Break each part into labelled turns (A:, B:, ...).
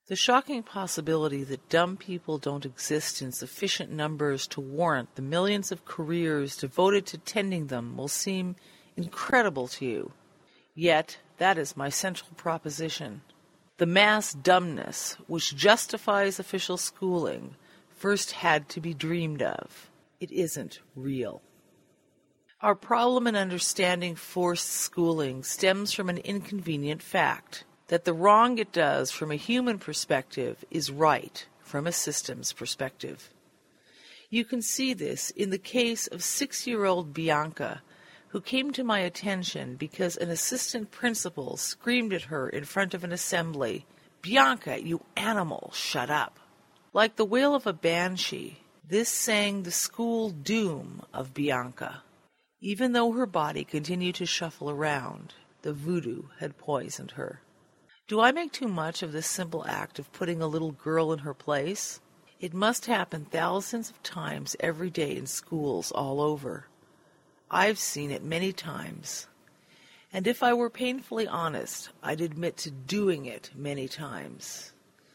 A: The shocking possibility that dumb people don't exist in sufficient numbers to warrant the millions of careers devoted to tending them will seem incredible to you. Yet, that is my central proposition. The mass dumbness which justifies official schooling first had to be dreamed of. It isn't real. Our problem in understanding forced schooling stems from an inconvenient fact, that the wrong it does from a human perspective is right from a systems perspective. You can see this in the case of 6-year-old Bianca, who came to my attention because an assistant principal screamed at her in front of an assembly, "Bianca, you animal, shut up." Like the wail of a banshee, this sang the school doom of Bianca. Even though her body continued to shuffle around, the voodoo had poisoned her. Do I make too much of this simple act of putting a little girl in her place? It must happen thousands of times every day in schools all over. I've seen it many times. And if I were painfully honest, I'd admit to doing it many times.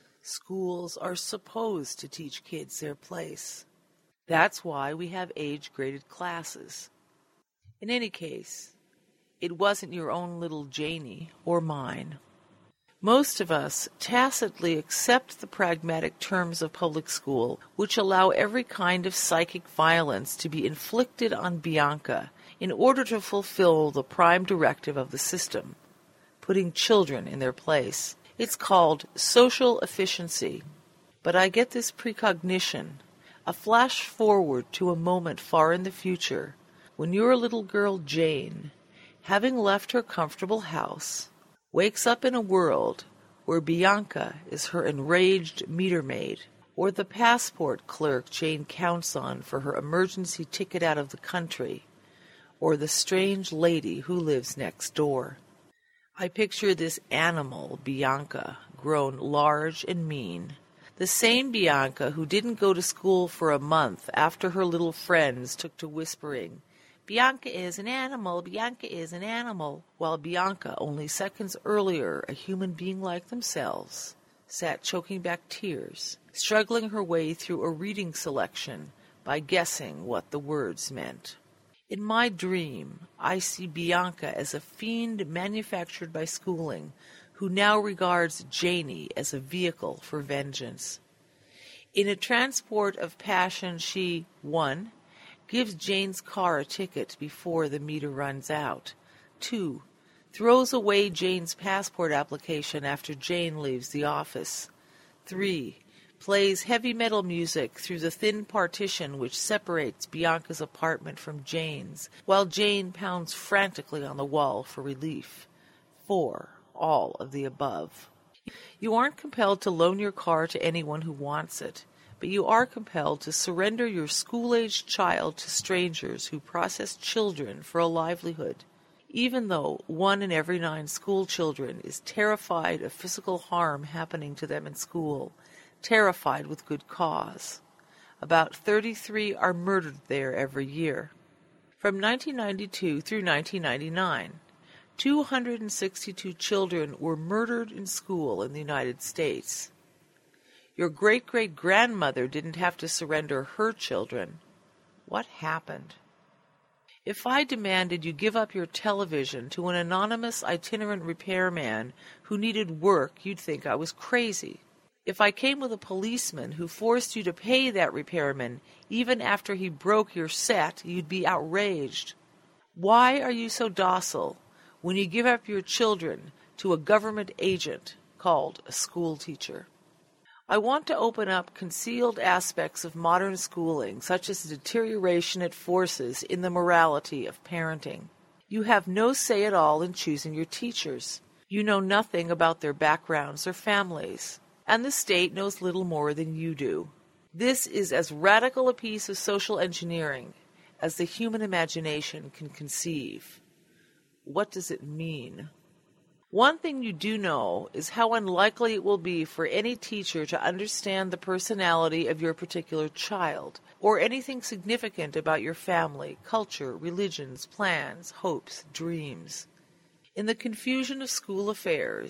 A: Schools are supposed to teach kids their place. That's why we have age-graded classes. In any case, it wasn't your own little Janie or mine. Most of us tacitly accept the pragmatic terms of public school, which allow every kind of psychic violence to be inflicted on Bianca in order to fulfill the prime directive of the system, putting children in their place. It's called social efficiency. But I get this precognition, a flash forward to a moment far in the future, when your little girl Jane, having left her comfortable house, wakes up in a world where Bianca is her enraged meter maid, or the passport clerk Jane counts on for her emergency ticket out of the country, or the strange lady who lives next door. I picture this animal, Bianca, grown large and mean, the same Bianca who didn't go to school for a month after her little friends took to whispering, "Bianca is an animal, Bianca is an animal," while Bianca, only seconds earlier a human being like themselves, sat choking back tears, struggling her way through a reading selection by guessing what the words meant. In my dream, I see Bianca as a fiend manufactured by schooling, who now regards Janie as a vehicle for vengeance. In a transport of passion, she, 1. gives Jane's car a ticket before the meter runs out. 2. Throws away Jane's passport application after Jane leaves the office. 3. Plays heavy metal music through the thin partition which separates Bianca's apartment from Jane's, while Jane pounds frantically on the wall for relief. 4. All of the above. You aren't compelled to loan your car to anyone who wants it, but you are compelled to surrender your school-aged child to strangers who process children for a livelihood, even though 1 in every 9 school children is terrified of physical harm happening to them in school, terrified with good cause. About 33 are murdered there every year. From 1992 through 1999, 262 children were murdered in school in the United States. Your great-great-grandmother didn't have to surrender her children. What happened? If I demanded you give up your television to an anonymous itinerant repairman who needed work, you'd think I was crazy. If I came with a policeman who forced you to pay that repairman even after he broke your set, you'd be outraged. Why are you so docile when you give up your children to a government agent called a school teacher? I want to open up concealed aspects of modern schooling, such as the deterioration it forces in the morality of parenting. You have no say at all in choosing your teachers. You know nothing about their backgrounds or families, and the state knows little more than you do. This is as radical a piece of social engineering as the human imagination can conceive. What does it mean? One thing you do know is how unlikely it will be for any teacher to understand the personality of your particular child, or anything significant about your family, culture, religions, plans, hopes, dreams. In the confusion of school affairs,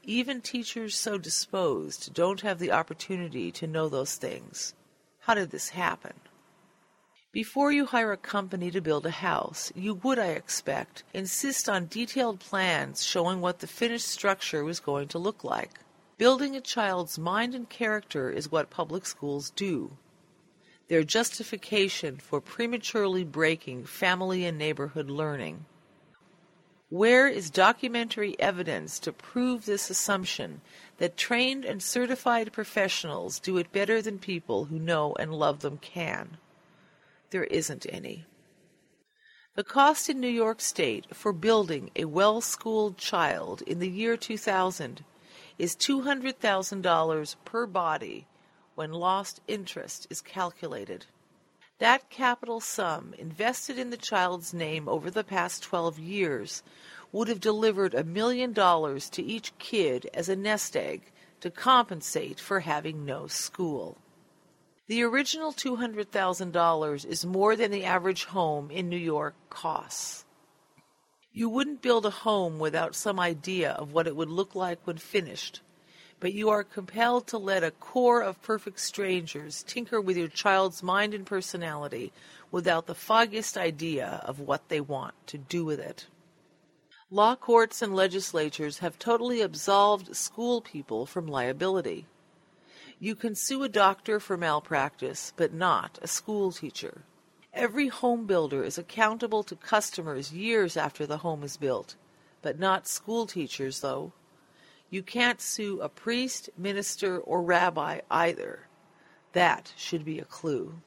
A: Even teachers so disposed don't have the opportunity to know those things. How did this happen? Before you hire a company to build a house, you would, I expect, insist on detailed plans showing what the finished structure was going to look like. Building a child's mind and character is what public schools do. Their justification for prematurely breaking family and neighborhood learning. Where is documentary evidence to prove this assumption that trained and certified professionals do it better than people who know and love them can? There isn't any. The cost in New York State for building a well-schooled child in the year 2000 is $200,000 per body when lost interest is calculated. That capital sum invested in the child's name over the past 12 years would have delivered $1 million to each kid as a nest egg to compensate for having no school. The original $200,000 is more than the average home in New York costs. You wouldn't build a home without some idea of what it would look like when finished, but you are compelled to let a core of perfect strangers tinker with your child's mind and personality without the foggiest idea of what they want to do with it. Law courts and legislatures have totally absolved school people from liability. You can sue a doctor for malpractice, but not a school teacher. Every home builder is accountable to customers years after the home is built, but not school teachers, though. You can't sue a priest, minister, or rabbi either. That should be a clue.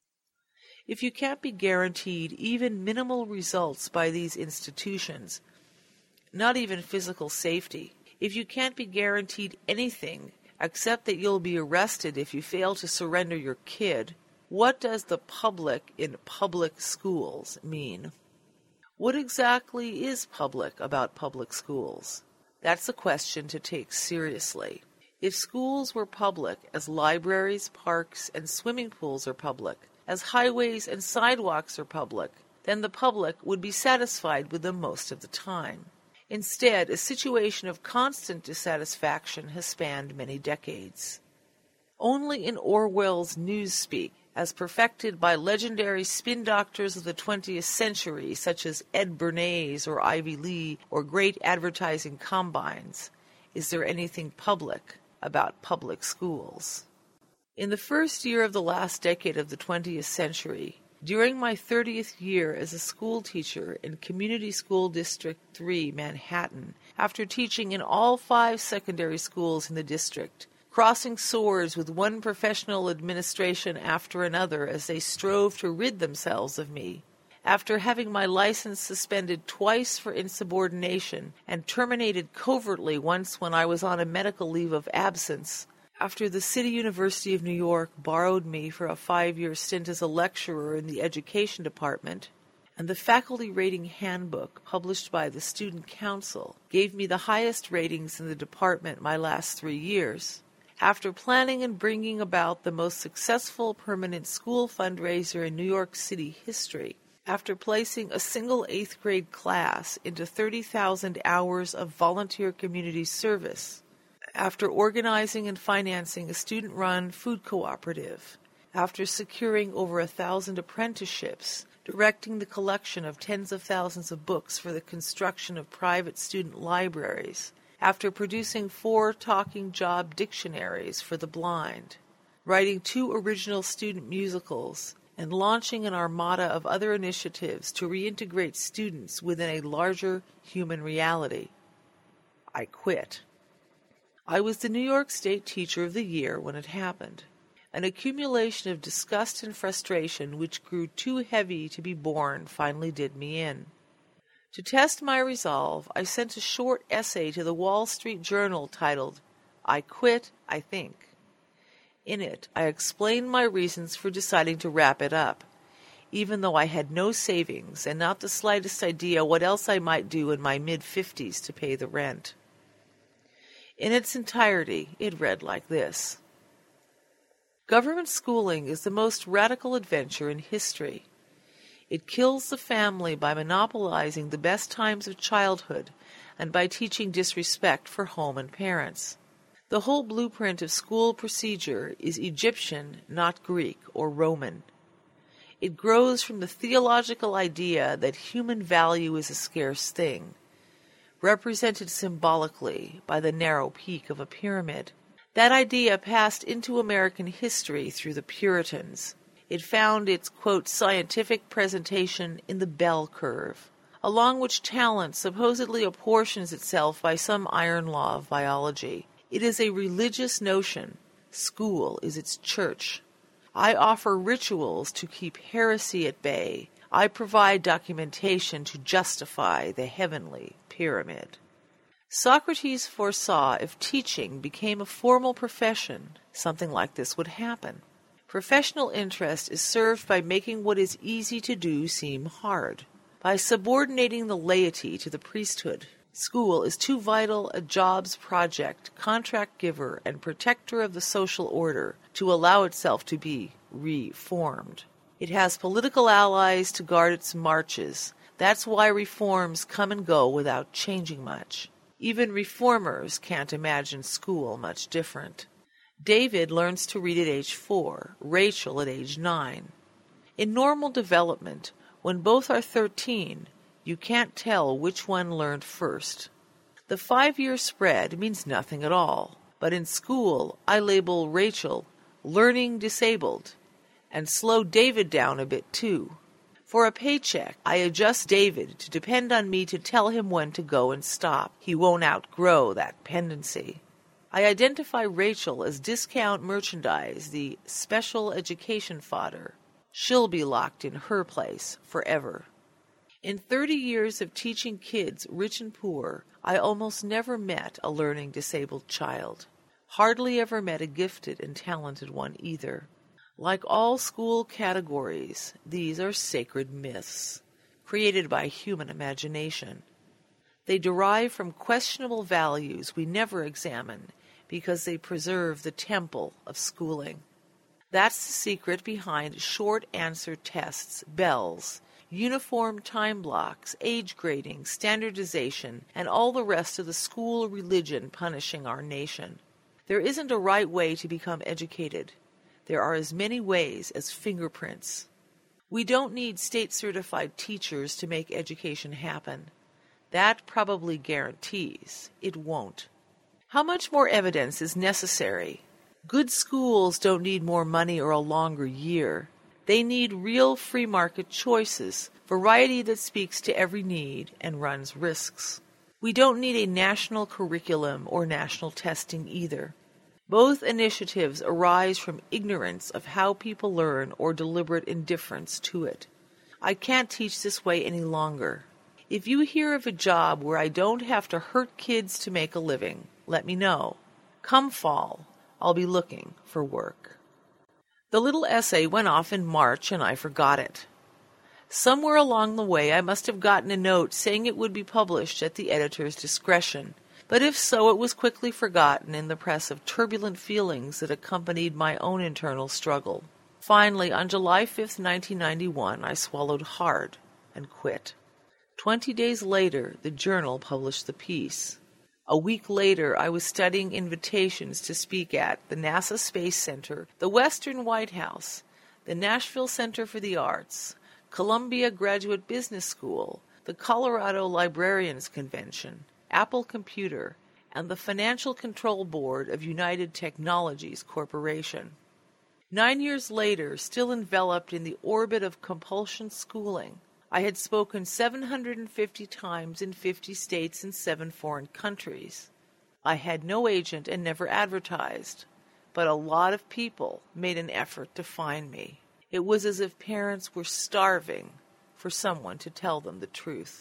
A: If you can't be guaranteed even minimal results by these institutions, not even physical safety, if you can't be guaranteed anything except that you'll be arrested if you fail to surrender your kid, what does the public in public schools mean? What exactly is public about public schools? That's a question to take seriously. If schools were public as libraries, parks, and swimming pools are public, as highways and sidewalks are public, then the public would be satisfied with them most of the time. Instead, a situation of constant dissatisfaction has spanned many decades. Only in Orwell's Newspeak, as perfected by legendary spin doctors of the 20th century such as Ed Bernays or Ivy Lee or great advertising combines, is there anything public about public schools. In the first year of the last decade of the 20th century, during my 30th year as a school teacher in Community School District 3, Manhattan, after teaching in all 5 secondary schools in the district, crossing swords with one professional administration after another as they strove to rid themselves of me, after having my license suspended twice for insubordination and terminated covertly once when I was on a medical leave of absence, after the City University of New York borrowed me for a 5-year stint as a lecturer in the education department, and the faculty rating handbook published by the Student Council gave me the highest ratings in the department my last 3 years, after planning and bringing about the most successful permanent school fundraiser in New York City history, after placing a single 8th grade class into 30,000 hours of volunteer community service, after organizing and financing a student-run food cooperative, after securing over 1,000 apprenticeships, directing the collection of tens of thousands of books for the construction of private student libraries, after producing 4 talking job dictionaries for the blind, writing 2 original student musicals, and launching an armada of other initiatives to reintegrate students within a larger human reality, I quit. I was the New York State Teacher of the Year when it happened. An accumulation of disgust and frustration which grew too heavy to be borne finally did me in. To test my resolve, I sent a short essay to the Wall Street Journal titled, "I Quit, I Think." In it, I explained my reasons for deciding to wrap it up, even though I had no savings and not the slightest idea what else I might do in my mid-50s to pay the rent. In its entirety, it read like this. Government schooling is the most radical adventure in history. It kills the family by monopolizing the best times of childhood and by teaching disrespect for home and parents. The whole blueprint of school procedure is Egyptian, not Greek or Roman. It grows from the theological idea that human value is a scarce thing, represented symbolically by the narrow peak of a pyramid. That idea passed into American history through the Puritans. It found its, quote, scientific presentation in the bell curve, along which talent supposedly apportions itself by some iron law of biology. It is a religious notion. School is its church. I offer rituals to keep heresy at bay. I provide documentation to justify the heavenly pyramid. Socrates foresaw if teaching became a formal profession, something like this would happen. Professional interest is served by making what is easy to do seem hard, by subordinating the laity to the priesthood. School is too vital a jobs project, contract giver, and protector of the social order to allow itself to be reformed. It has political allies to guard its marches. That's why reforms come and go without changing much. Even reformers can't imagine school much different. David learns to read at age 4, Rachel at age 9. In normal development, when both are 13, you can't tell which one learned first. The 5-year spread means nothing at all, but in school I label Rachel learning disabled and slow David down a bit too. For a paycheck, I adjust David to depend on me to tell him when to go and stop. He won't outgrow that pendency. I identify Rachel as discount merchandise, the special education fodder. She'll be locked in her place forever. In 30 years of teaching kids, rich and poor, I almost never met a learning disabled child. Hardly ever met a gifted and talented one either. Like all school categories, these are sacred myths, created by human imagination. They derive from questionable values we never examine because they preserve the temple of schooling. That's the secret behind short answer tests, bells, uniform time blocks, age grading, standardization, and all the rest of the school religion punishing our nation. There isn't a right way to become educated. There are as many ways as fingerprints. We don't need state-certified teachers to make education happen. That probably guarantees it won't. How much more evidence is necessary? Good schools don't need more money or a longer year. They need real free market choices, variety that speaks to every need and runs risks. We don't need a national curriculum or national testing either. Both initiatives arise from ignorance of how people learn or deliberate indifference to it. I can't teach this way any longer. If you hear of a job where I don't have to hurt kids to make a living, let me know. Come fall, I'll be looking for work. The little essay went off in March and I forgot it. Somewhere along the way I must have gotten a note saying it would be published at the editor's discretion, but if so, it was quickly forgotten in the press of turbulent feelings that accompanied my own internal struggle. Finally, on July 5th, 1991, I swallowed hard and quit. 20 days later, the Journal published the piece. A week later, I was studying invitations to speak at the NASA Space Center, the Western White House, the Nashville Center for the Arts, Columbia Graduate Business School, the Colorado Librarians Convention, Apple Computer, and the Financial Control Board of United Technologies Corporation. 9 years later, still enveloped in the orbit of compulsion schooling, I had spoken 750 times in 50 states and 7 foreign countries. I had no agent and never advertised, but a lot of people made an effort to find me. It was as if parents were starving for someone to tell them the truth.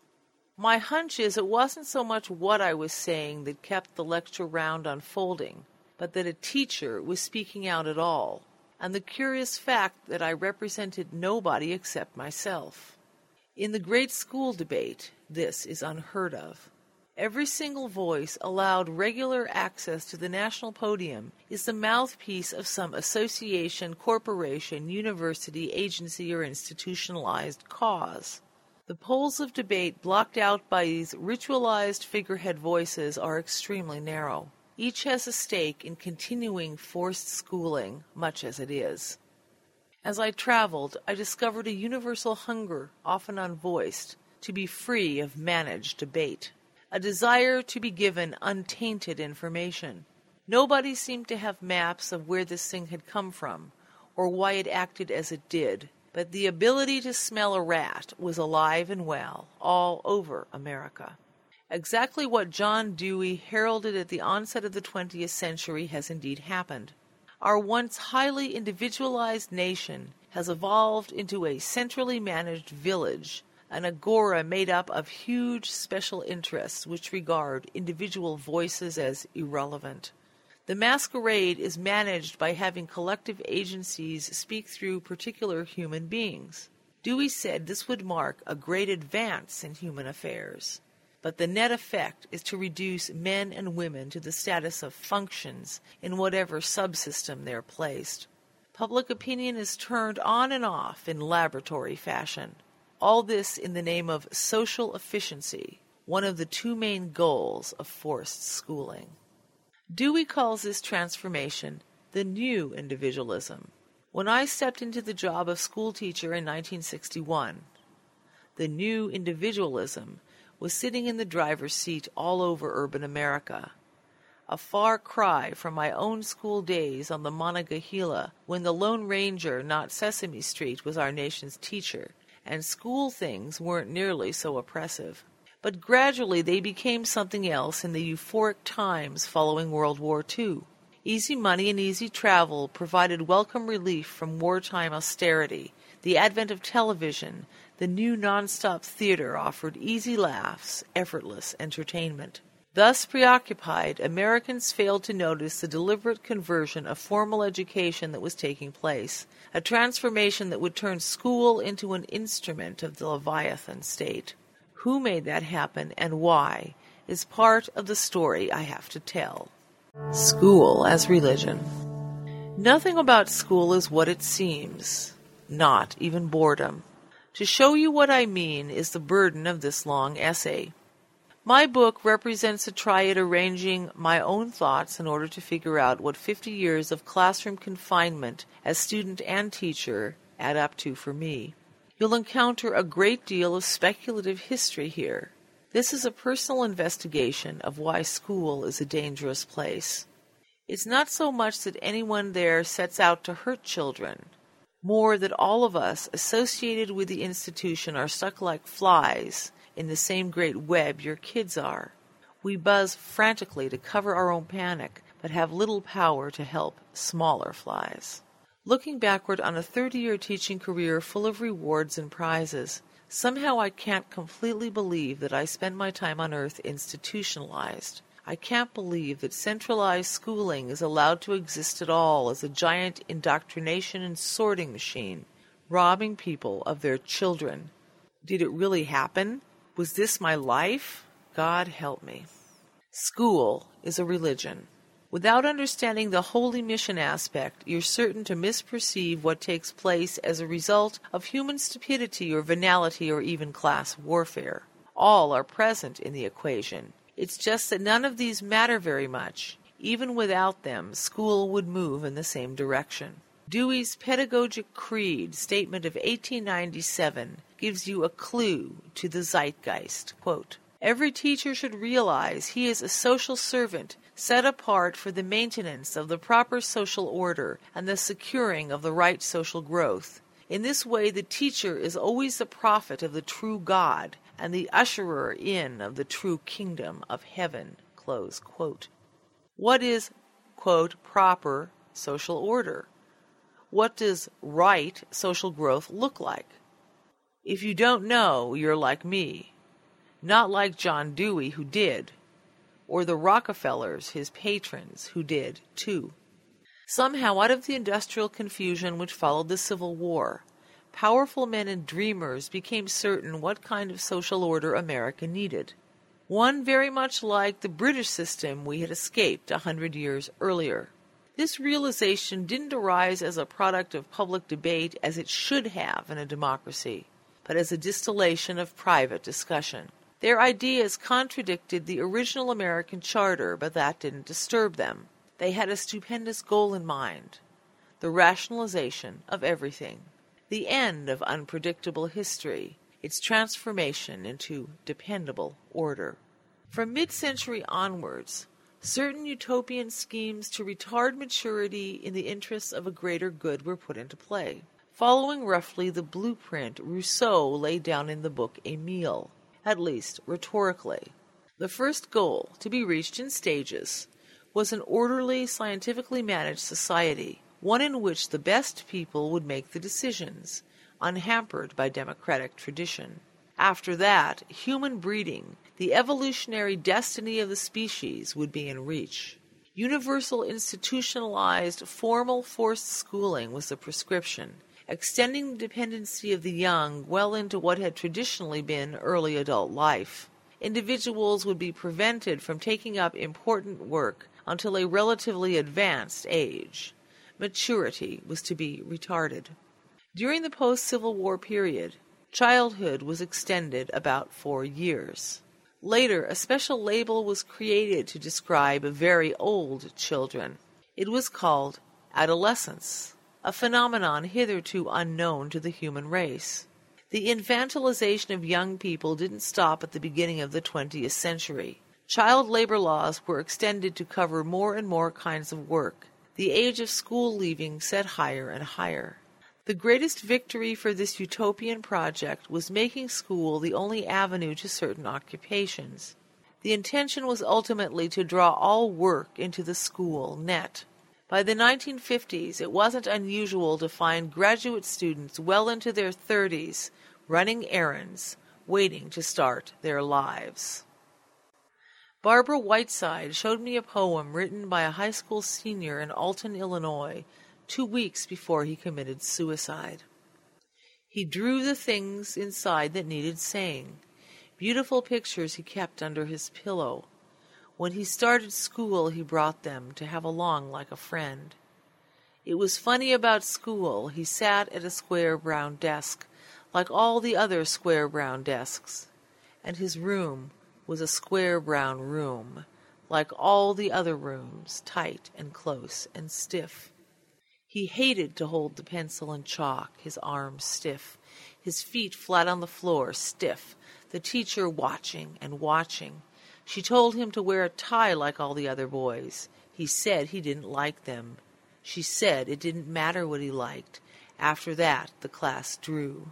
A: My hunch is it wasn't so much what I was saying that kept the lecture round unfolding, but that a teacher was speaking out at all, and the curious fact that I represented nobody except myself. In the great school debate, this is unheard of. Every single voice allowed regular access to the national podium is the mouthpiece of some association, corporation, university, agency, or institutionalized cause. The poles of debate blocked out by these ritualized figurehead voices are extremely narrow. Each has a stake in continuing forced schooling, much as it is. As I traveled, I discovered a universal hunger, often unvoiced, to be free of managed debate, a desire to be given untainted information. Nobody seemed to have maps of where this thing had come from, or why it acted as it did, but the ability to smell a rat was alive and well all over America. Exactly what John Dewey heralded at the onset of the 20th century has indeed happened. Our once highly individualized nation has evolved into a centrally managed village, an agora made up of huge special interests which regard individual voices as irrelevant. The masquerade is managed by having collective agencies speak through particular human beings. Dewey said this would mark a great advance in human affairs. But the net effect is to reduce men and women to the status of functions in whatever subsystem they're placed. Public opinion is turned on and off in laboratory fashion. All this in the name of social efficiency, one of the two main goals of forced schooling. Dewey calls this transformation the new individualism. When I stepped into the job of schoolteacher in 1961, the new individualism was sitting in the driver's seat all over urban America, a far cry from my own school days on the Monongahela when the Lone Ranger, not Sesame Street, was our nation's teacher, and school things weren't nearly so oppressive. But gradually they became something else in the euphoric times following World War II. Easy money and easy travel provided welcome relief from wartime austerity. The advent of television, the new nonstop theater offered easy laughs, effortless entertainment. Thus preoccupied, Americans failed to notice the deliberate conversion of formal education that was taking place, a transformation that would turn school into an instrument of the Leviathan state. Who made that happen and why is part of the story I have to tell. School as religion. Nothing about school is what it seems, not even boredom. To show you what I mean is the burden of this long essay. My book represents a try at arranging my own thoughts in order to figure out what 50 years of classroom confinement as student and teacher add up to for me. You'll encounter a great deal of speculative history here. This is a personal investigation of why school is a dangerous place. It's not so much that anyone there sets out to hurt children, more that all of us associated with the institution are stuck like flies in the same great web your kids are. We buzz frantically to cover our own panic, but have little power to help smaller flies. Looking backward on a 30-year teaching career full of rewards and prizes, somehow I can't completely believe that I spent my time on earth institutionalized. I can't believe that centralized schooling is allowed to exist at all as a giant indoctrination and sorting machine, robbing people of their children. Did it really happen? Was this my life? God help me. School is a religion. Without understanding the holy mission aspect, you're certain to misperceive what takes place as a result of human stupidity or venality or even class warfare. All are present in the equation. It's just that none of these matter very much. Even without them, school would move in the same direction. Dewey's Pedagogic Creed statement of 1897 gives you a clue to the zeitgeist. Quote, "Every teacher should realize he is a social servant set apart for the maintenance of the proper social order and the securing of the right social growth. In this way, the teacher is always the prophet of the true God and the usherer in of the true kingdom of heaven." Close quote. What is, quote, proper social order? What does right social growth look like? If you don't know, you're like me. Not like John Dewey, who did, or the Rockefellers, his patrons, who did, too. Somehow, out of the industrial confusion which followed the Civil War, powerful men and dreamers became certain what kind of social order America needed. One very much like the British system we had escaped 100 years earlier. This realization didn't arise as a product of public debate as it should have in a democracy, but as a distillation of private discussion. Their ideas contradicted the original American charter, but that didn't disturb them. They had a stupendous goal in mind: the rationalization of everything, the end of unpredictable history, its transformation into dependable order. From mid-century onwards, certain utopian schemes to retard maturity in the interests of a greater good were put into play, following roughly the blueprint Rousseau laid down in the book Emile, at least rhetorically. The first goal, to be reached in stages, was an orderly, scientifically managed society, one in which the best people would make the decisions, unhampered by democratic tradition. After that, human breeding, the evolutionary destiny of the species, would be in reach. Universal institutionalized, formal forced schooling was the prescription, extending the dependency of the young well into what had traditionally been early adult life. Individuals would be prevented from taking up important work until a relatively advanced age. Maturity was to be retarded. During the post-Civil War period, childhood was extended about 4 years. Later, a special label was created to describe very old children. It was called adolescence, a phenomenon hitherto unknown to the human race. The infantilization of young people didn't stop at the beginning of the 20th century. Child labor laws were extended to cover more and more kinds of work. The age of school leaving set higher and higher. The greatest victory for this utopian project was making school the only avenue to certain occupations. The intention was ultimately to draw all work into the school net. By the 1950s, it wasn't unusual to find graduate students well into their 30s running errands, waiting to start their lives. Barbara Whiteside showed me a poem written by a high school senior in Alton, Illinois, 2 weeks before he committed suicide. He drew the things inside that needed saying, beautiful pictures he kept under his pillow. When he started school, he brought them to have along like a friend. It was funny about school. He sat at a square brown desk, like all the other square brown desks, and his room was a square brown room, like all the other rooms, tight and close and stiff. He hated to hold the pencil and chalk, his arms stiff, his feet flat on the floor, stiff, the teacher watching and watching. She told him to wear a tie like all the other boys. He said he didn't like them. She said it didn't matter what he liked. After that, the class drew.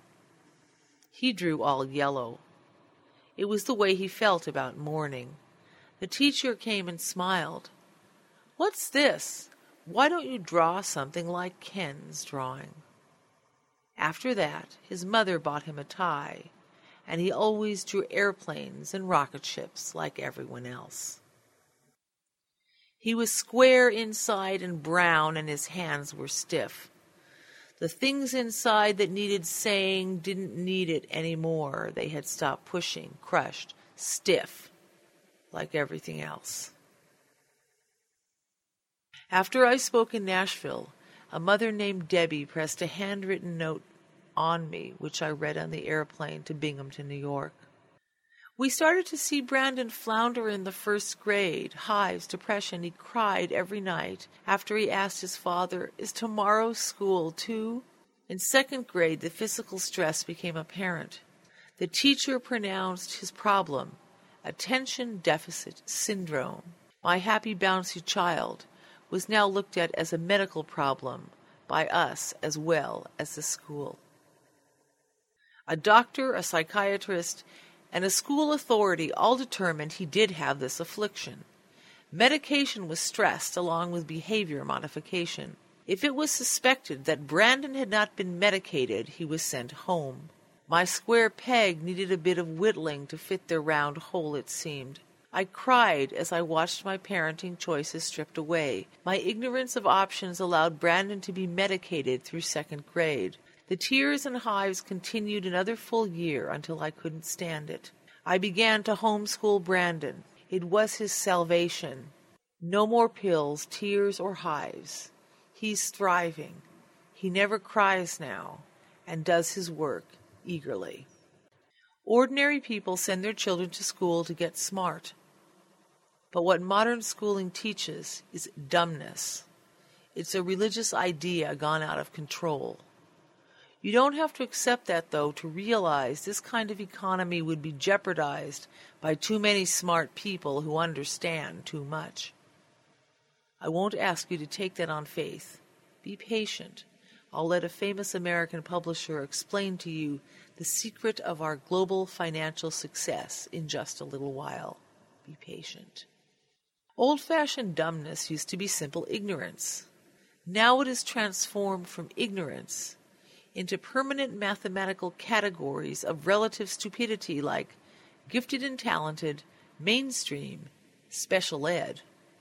A: He drew all yellow. It was the way he felt about mourning. The teacher came and smiled. "What's this? Why don't you draw something like Ken's drawing?" After that, his mother bought him a tie, and he always drew airplanes and rocket ships like everyone else. He was square inside and brown, and his hands were stiff. The things inside that needed saying didn't need it anymore. They had stopped pushing, crushed, stiff, like everything else. After I spoke in Nashville, a mother named Debbie pressed a handwritten note on me, which I read on the airplane to Binghamton, New York. We started to see Brandon flounder in the first grade, hives, depression. He cried every night after he asked his father, "Is tomorrow school too?" In second grade, the physical stress became apparent. The teacher pronounced his problem attention deficit syndrome. My happy, bouncy child was now looked at as a medical problem by us as well as the school. A doctor, a psychiatrist, and a school authority all determined he did have this affliction. Medication was stressed along with behavior modification. If it was suspected that Brandon had not been medicated, he was sent home. My square peg needed a bit of whittling to fit their round hole, it seemed. I cried as I watched my parenting choices stripped away. My ignorance of options allowed Brandon to be medicated through second grade. The tears and hives continued another full year until I couldn't stand it. I began to homeschool Brandon. It was his salvation. No more pills, tears, or hives. He's thriving. He never cries now and does his work eagerly. Ordinary people send their children to school to get smart. But what modern schooling teaches is dumbness. It's a religious idea gone out of control. You don't have to accept that, though, to realize this kind of economy would be jeopardized by too many smart people who understand too much. I won't ask you to take that on faith. Be patient. I'll let a famous American publisher explain to you the secret of our global financial success in just a little while. Be patient. Old-fashioned dumbness used to be simple ignorance. Now it is transformed from ignorance into permanent mathematical categories of relative stupidity like gifted and talented, mainstream, special ed.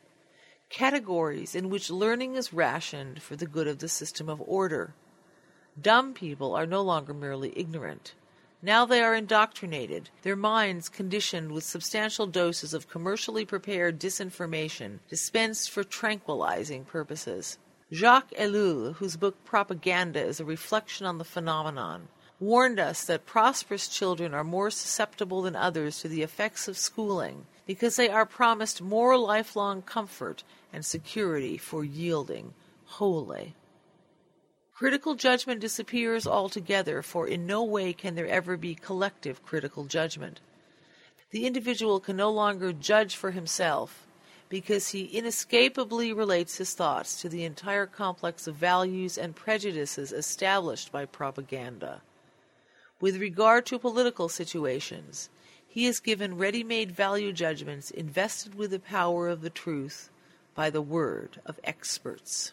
A: Categories in which learning is rationed for the good of the system of order. Dumb people are no longer merely ignorant. Now they are indoctrinated, their minds conditioned with substantial doses of commercially prepared disinformation dispensed for tranquilizing purposes. Jacques Ellul, whose book Propaganda is a reflection on the phenomenon, warned us that prosperous children are more susceptible than others to the effects of schooling because they are promised more lifelong comfort and security for yielding wholly. Critical judgment disappears altogether, for in no way can there ever be collective critical judgment. The individual can no longer judge for himself, because he inescapably relates his thoughts to the entire complex of values and prejudices established by propaganda. With regard to political situations, he is given ready-made value judgments invested with the power of the truth by the word of experts.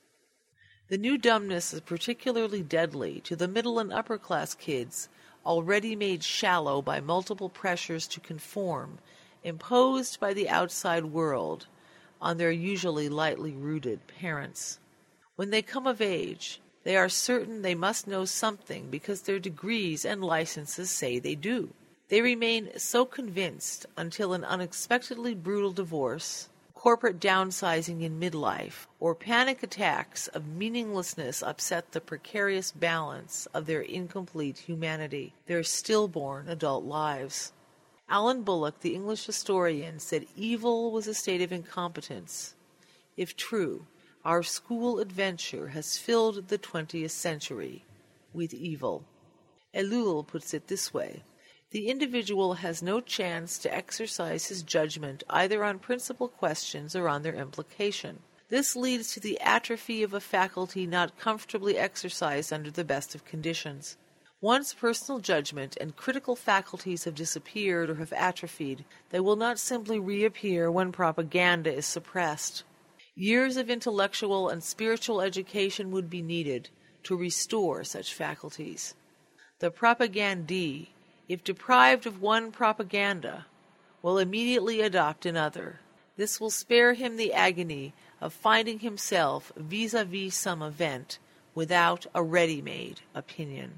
A: The new dumbness is particularly deadly to the middle and upper-class kids already made shallow by multiple pressures to conform imposed by the outside world on their usually lightly rooted parents. When they come of age, they are certain they must know something because their degrees and licenses say they do. They remain so convinced until an unexpectedly brutal divorce, corporate downsizing in midlife, or panic attacks of meaninglessness upset the precarious balance of their incomplete humanity, their stillborn adult lives. Alan Bullock, the English historian, said evil was a state of incompetence. If true, our school adventure has filled the 20th century with evil. Ellul puts it this way: the individual has no chance to exercise his judgment either on principal questions or on their implication. This leads to the atrophy of a faculty not comfortably exercised under the best of conditions. Once personal judgment and critical faculties have disappeared or have atrophied, they will not simply reappear when propaganda is suppressed. Years of intellectual and spiritual education would be needed to restore such faculties. The propagandee, if deprived of one propaganda, will immediately adopt another. This will spare him the agony of finding himself vis-à-vis some event without a ready-made opinion.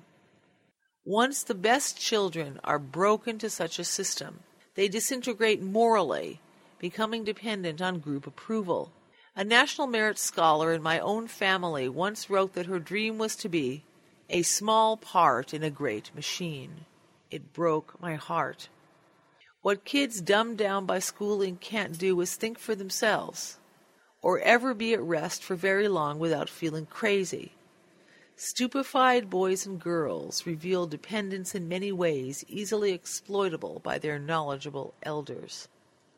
A: Once the best children are broken to such a system, they disintegrate morally, becoming dependent on group approval. A National Merit Scholar in my own family once wrote that her dream was to be a small part in a great machine. It broke my heart. What kids dumbed down by schooling can't do is think for themselves, or ever be at rest for very long without feeling crazy. Stupefied boys and girls reveal dependence in many ways easily exploitable by their knowledgeable elders.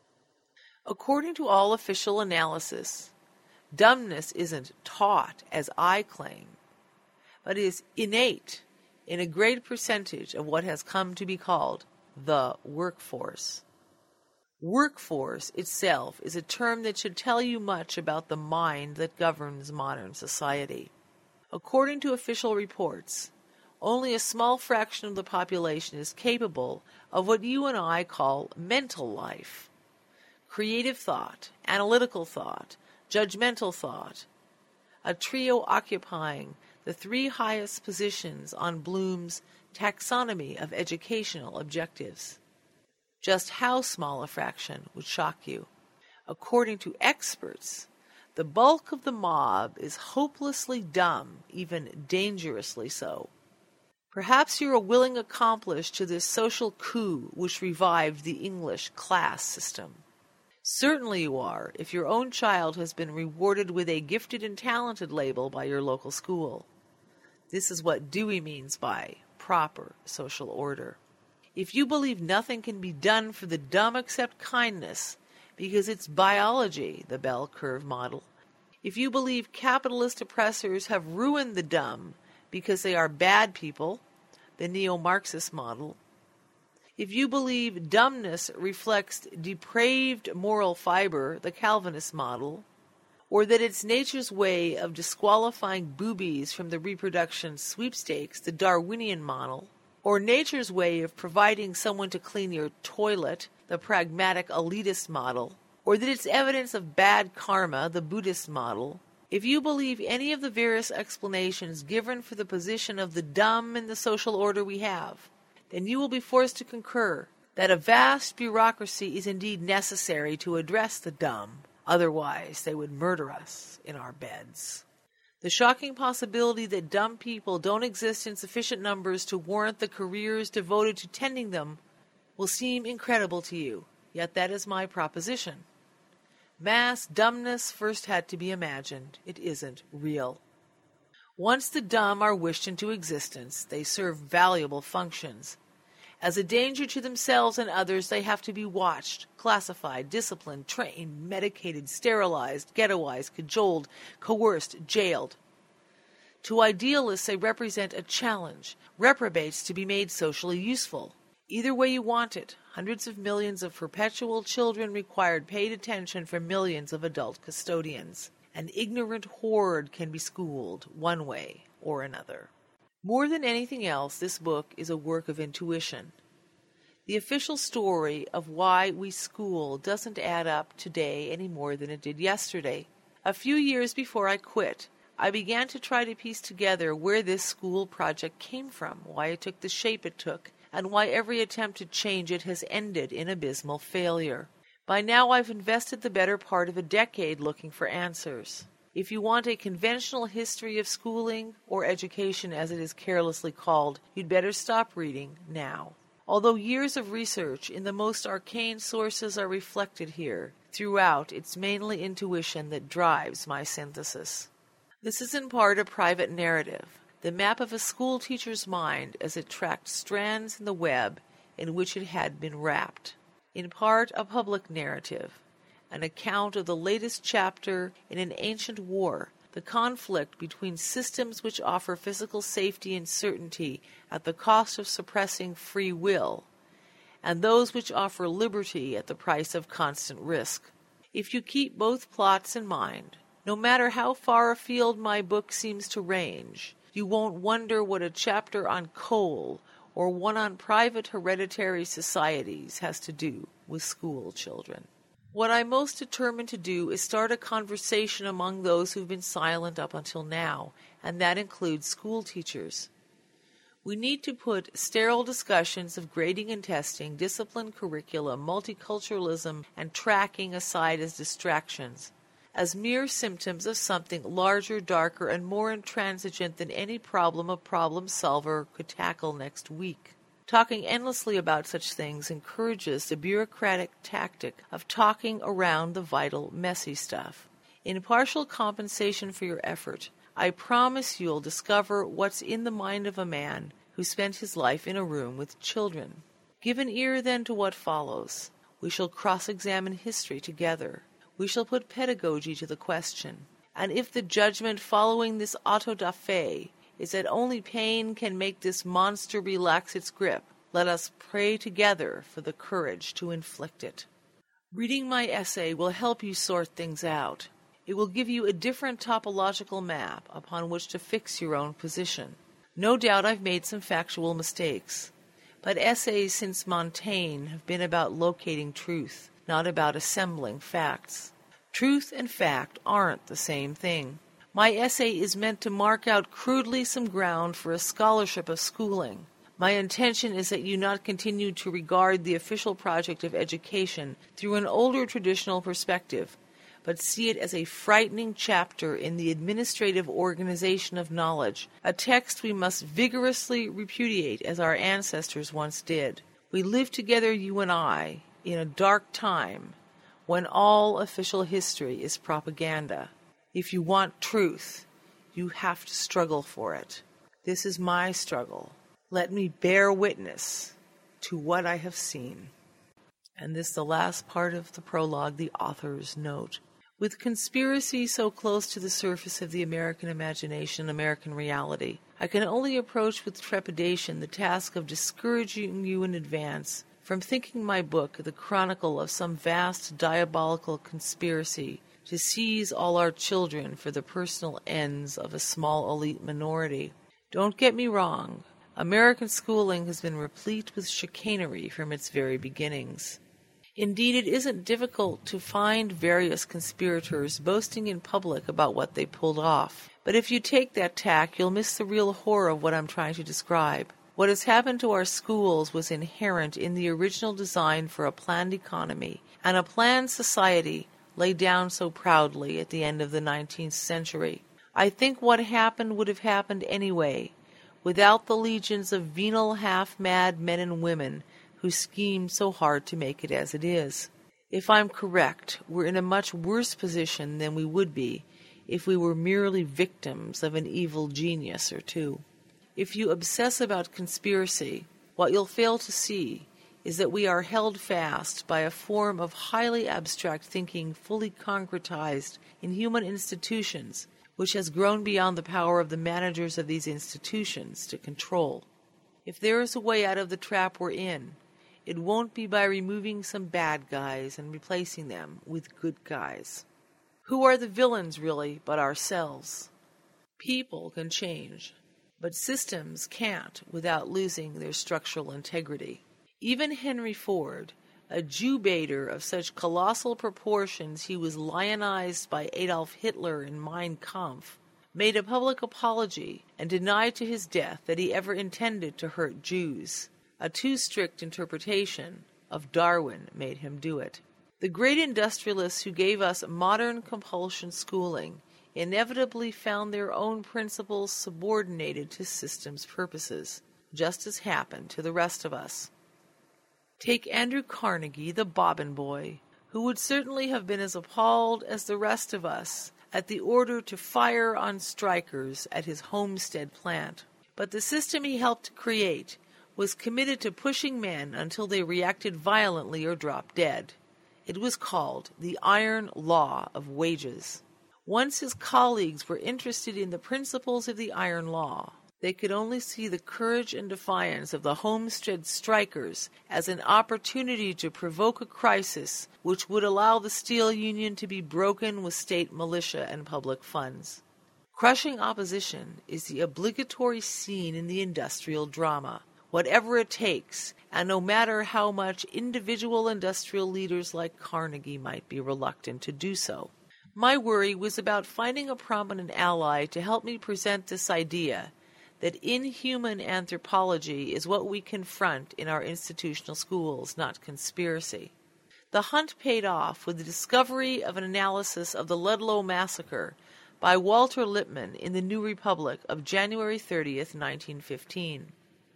A: According to all official analysis, dumbness isn't taught, as I claim, but is innate in a great percentage of what has come to be called the workforce. Workforce itself is a term that should tell you much about the mind that governs modern society. According to official reports, only a small fraction of the population is capable of what you and I call mental life. Creative thought, analytical thought, judgmental thought, a trio occupying the three highest positions on Bloom's taxonomy of educational objectives. Just how small a fraction would shock you. According to experts, the bulk of the mob is hopelessly dumb, even dangerously so. Perhaps you're a willing accomplice to this social coup which revived the English class system. Certainly you are, if your own child has been rewarded with a gifted and talented label by your local school. This is what Dewey means by proper social order. If you believe nothing can be done for the dumb except kindness, because it's biology, the bell curve model, if you believe capitalist oppressors have ruined the dumb because they are bad people, the neo-Marxist model, if you believe dumbness reflects depraved moral fiber, the Calvinist model, or that it's nature's way of disqualifying boobies from the reproduction sweepstakes, the Darwinian model, or nature's way of providing someone to clean your toilet, the pragmatic elitist model, or that it's evidence of bad karma, the Buddhist model, if you believe any of the various explanations given for the position of the dumb in the social order we have, then you will be forced to concur that a vast bureaucracy is indeed necessary to address the dumb, otherwise they would murder us in our beds. The shocking possibility that dumb people don't exist in sufficient numbers to warrant the careers devoted to tending them will seem incredible to you, yet that is my proposition. Mass dumbness first had to be imagined. It isn't real. Once the dumb are wished into existence, they serve valuable functions. As a danger to themselves and others, they have to be watched, classified, disciplined, trained, medicated, sterilized, ghettoized, cajoled, coerced, jailed. To idealists, they represent a challenge, reprobates to be made socially useful. Either way you want it, hundreds of millions of perpetual children required paid attention from millions of adult custodians. An ignorant horde can be schooled one way or another. More than anything else, this book is a work of intuition. The official story of why we school doesn't add up today any more than it did yesterday. A few years before I quit, I began to try to piece together where this school project came from, why it took the shape it took, and why every attempt to change it has ended in abysmal failure. By now I've invested the better part of a decade looking for answers. If you want a conventional history of schooling, or education as it is carelessly called, you'd better stop reading now. Although years of research in the most arcane sources are reflected here, throughout it's mainly intuition that drives my synthesis. This is in part a private narrative, the map of a school teacher's mind as it tracked strands in the web in which it had been wrapped. In part a public narrative, an account of the latest chapter in an ancient war, the conflict between systems which offer physical safety and certainty at the cost of suppressing free will, and those which offer liberty at the price of constant risk. If you keep both plots in mind, no matter how far afield my book seems to range, you won't wonder what a chapter on coal or one on private hereditary societies has to do with school children. What I'm most determined to do is start a conversation among those who've been silent up until now, and that includes school teachers. We need to put sterile discussions of grading and testing, discipline, curriculum, multiculturalism, and tracking aside as distractions, as mere symptoms of something larger, darker, and more intransigent than any problem a problem solver could tackle next week. Talking endlessly about such things encourages the bureaucratic tactic of talking around the vital, messy stuff. In partial compensation for your effort, I promise you'll discover what's in the mind of a man who spent his life in a room with children. Give an ear then to what follows. We shall cross-examine history together. We shall put pedagogy to the question. And if the judgment following this auto da fe is that only pain can make this monster relax its grip, let us pray together for the courage to inflict it. Reading my essay will help you sort things out. It will give you a different topological map upon which to fix your own position. No doubt I've made some factual mistakes, but essays since Montaigne have been about locating truth, not about assembling facts. Truth and fact aren't the same thing. My essay is meant to mark out crudely some ground for a scholarship of schooling. My intention is that you not continue to regard the official project of education through an older traditional perspective, but see it as a frightening chapter in the administrative organization of knowledge, a text we must vigorously repudiate as our ancestors once did. We live together, you and I, in a dark time when all official history is propaganda. If you want truth, you have to struggle for it. This is my struggle. Let me bear witness to what I have seen. And this is the last part of the prologue, the author's note. With conspiracy so close to the surface of the American imagination, American reality, I can only approach with trepidation the task of discouraging you in advance from thinking my book the chronicle of some vast diabolical conspiracy to seize all our children for the personal ends of a small elite minority. Don't get me wrong. American schooling has been replete with chicanery from its very beginnings. Indeed, it isn't difficult to find various conspirators boasting in public about what they pulled off. But if you take that tack, you'll miss the real horror of what I'm trying to describe. What has happened to our schools was inherent in the original design for a planned economy and a planned society laid down so proudly at the end of the 19th century. I think what happened would have happened anyway, without the legions of venal, half-mad men and women who schemed so hard to make it as it is. If I'm correct, we're in a much worse position than we would be if we were merely victims of an evil genius or two. If you obsess about conspiracy, what you'll fail to see is that we are held fast by a form of highly abstract thinking fully concretized in human institutions, which has grown beyond the power of the managers of these institutions to control. If there is a way out of the trap we're in, it won't be by removing some bad guys and replacing them with good guys. Who are the villains, really, but ourselves? People can change, but systems can't without losing their structural integrity. Even Henry Ford, a Jew-baiter of such colossal proportions he was lionized by Adolf Hitler in Mein Kampf, made a public apology and denied to his death that he ever intended to hurt Jews. A too strict interpretation of Darwin made him do it. The great industrialists who gave us modern compulsion schooling inevitably found their own principles subordinated to systems' purposes, just as happened to the rest of us. Take Andrew Carnegie, the bobbin boy, who would certainly have been as appalled as the rest of us at the order to fire on strikers at his Homestead plant. But the system he helped to create was committed to pushing men until they reacted violently or dropped dead. It was called the Iron Law of Wages. Once his colleagues were interested in the principles of the Iron Law, they could only see the courage and defiance of the Homestead strikers as an opportunity to provoke a crisis which would allow the steel union to be broken with state militia and public funds. Crushing opposition is the obligatory scene in the industrial drama, whatever it takes, and no matter how much individual industrial leaders like Carnegie might be reluctant to do so. My worry was about finding a prominent ally to help me present this idea that inhuman anthropology is what we confront in our institutional schools, not conspiracy. The hunt paid off with the discovery of an analysis of the Ludlow Massacre by Walter Lippmann in the New Republic of January 30th, 1915.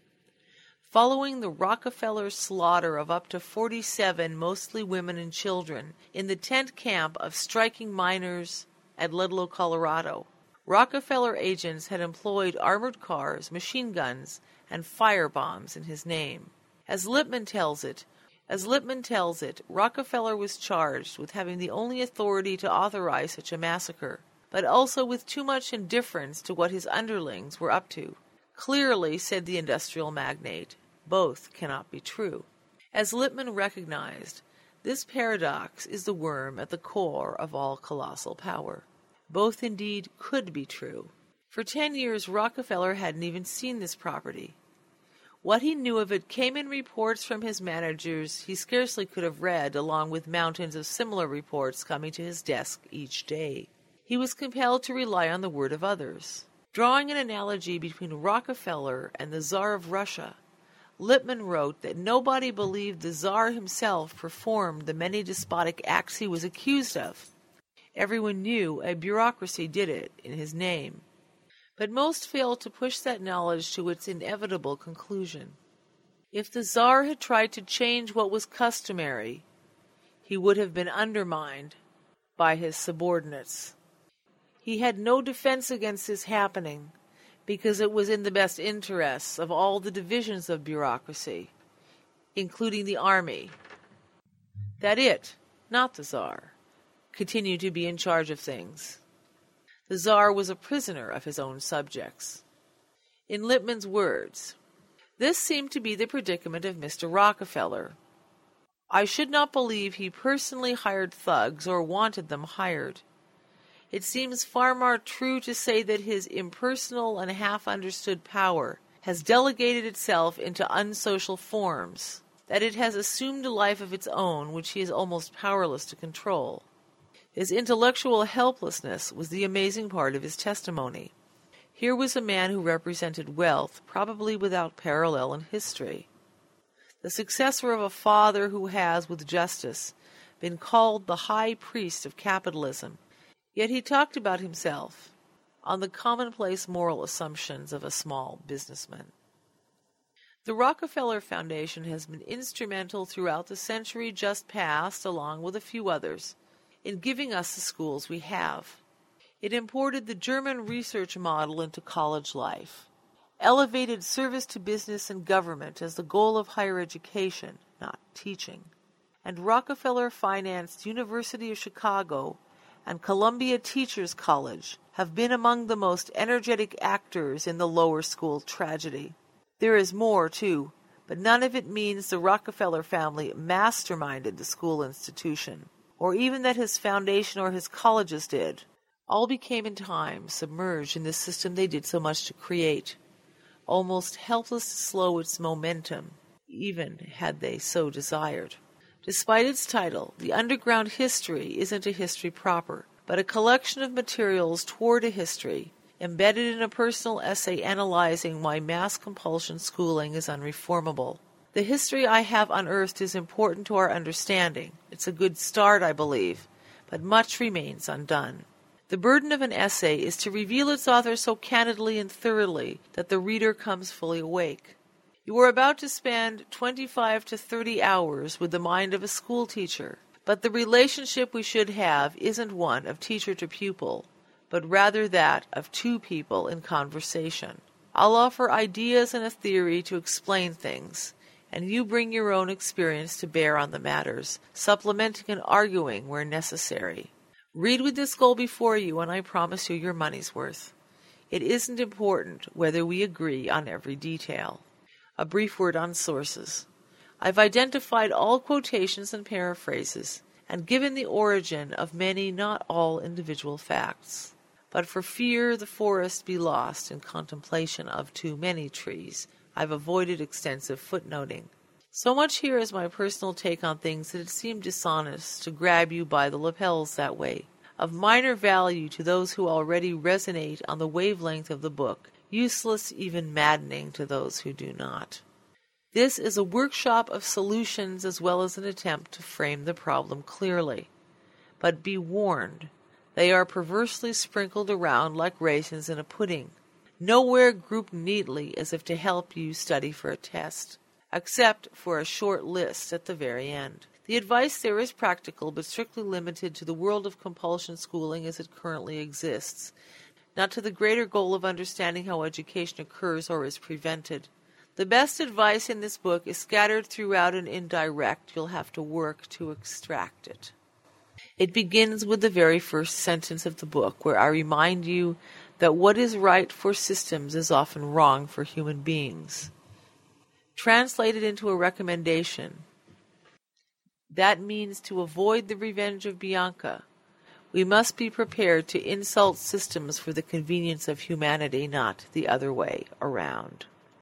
A: Following the Rockefeller slaughter of up to 47 mostly women and children in the tent camp of striking miners at Ludlow, Colorado, Rockefeller agents had employed armored cars, machine guns, and firebombs in his name. As Lippmann tells it, Rockefeller was charged with having the only authority to authorize such a massacre, but also with too much indifference to what his underlings were up to. Clearly, said the industrial magnate, both cannot be true. As Lippmann recognized, this paradox is the worm at the core of all colossal power. Both indeed could be true. For 10 years, Rockefeller hadn't even seen this property. What he knew of it came in reports from his managers he scarcely could have read, along with mountains of similar reports coming to his desk each day. He was compelled to rely on the word of others. Drawing an analogy between Rockefeller and the Tsar of Russia, Lippmann wrote that nobody believed the Tsar himself performed the many despotic acts he was accused of. Everyone knew a bureaucracy did it in his name. But most failed to push that knowledge to its inevitable conclusion. If the Tsar had tried to change what was customary, he would have been undermined by his subordinates. He had no defense against this happening, because it was in the best interests of all the divisions of bureaucracy, including the army, that it, not the Tsar, continue to be in charge of things. The Tsar was a prisoner of his own subjects. In Lippmann's words, this seemed to be the predicament of Mr. Rockefeller. I should not believe he personally hired thugs or wanted them hired. It seems far more true to say that his impersonal and half-understood power has delegated itself into unsocial forms, that it has assumed a life of its own which he is almost powerless to control. His intellectual helplessness was the amazing part of his testimony. Here was a man who represented wealth, probably without parallel in history. The successor of a father who has, with justice, been called the high priest of capitalism, yet he talked about himself on the commonplace moral assumptions of a small businessman. The Rockefeller Foundation has been instrumental throughout the century just past, along with a few others, in giving us the schools we have. It imported the German research model into college life, elevated service to business and government as the goal of higher education, not teaching, and Rockefeller financed University of Chicago and Columbia Teachers College have been among the most energetic actors in the lower school tragedy. There is more, too, but none of it means the Rockefeller family masterminded the school institution, or even that his foundation or his colleges did. All became in time submerged in the system they did so much to create, almost helpless to slow its momentum, even had they so desired. Despite its title, The Underground History isn't a history proper, but a collection of materials toward a history, embedded in a personal essay analyzing why mass compulsion schooling is unreformable. The history I have unearthed is important to our understanding. It's a good start, I believe, but much remains undone. The burden of an essay is to reveal its author so candidly and thoroughly that the reader comes fully awake. You are about to spend 25 to 30 hours with the mind of a school teacher, but the relationship we should have isn't one of teacher to pupil, but rather that of two people in conversation. I'll offer ideas and a theory to explain things, and you bring your own experience to bear on the matters, supplementing and arguing where necessary. Read with this goal before you, and I promise you your money's worth. It isn't important whether we agree on every detail. A brief word on sources. I've identified all quotations and paraphrases, and given the origin of many, not all, individual facts. But for fear the forest be lost in contemplation of too many trees, I've avoided extensive footnoting. So much here is my personal take on things that it seemed dishonest to grab you by the lapels that way, of minor value to those who already resonate on the wavelength of the book, useless, even maddening to those who do not. This is a workshop of solutions as well as an attempt to frame the problem clearly. But be warned, they are perversely sprinkled around like raisins in a pudding, nowhere grouped neatly as if to help you study for a test, except for a short list at the very end. The advice there is practical but strictly limited to the world of compulsion schooling as it currently exists, not to the greater goal of understanding how education occurs or is prevented. The best advice in this book is scattered throughout and indirect. You'll have to work to extract it. It begins with the very first sentence of the book, where I remind you that what is right for systems is often wrong for human beings. Translated into a recommendation, that means to avoid the revenge of Bianca, we must be prepared to insult systems for the convenience of humanity, not the other way around.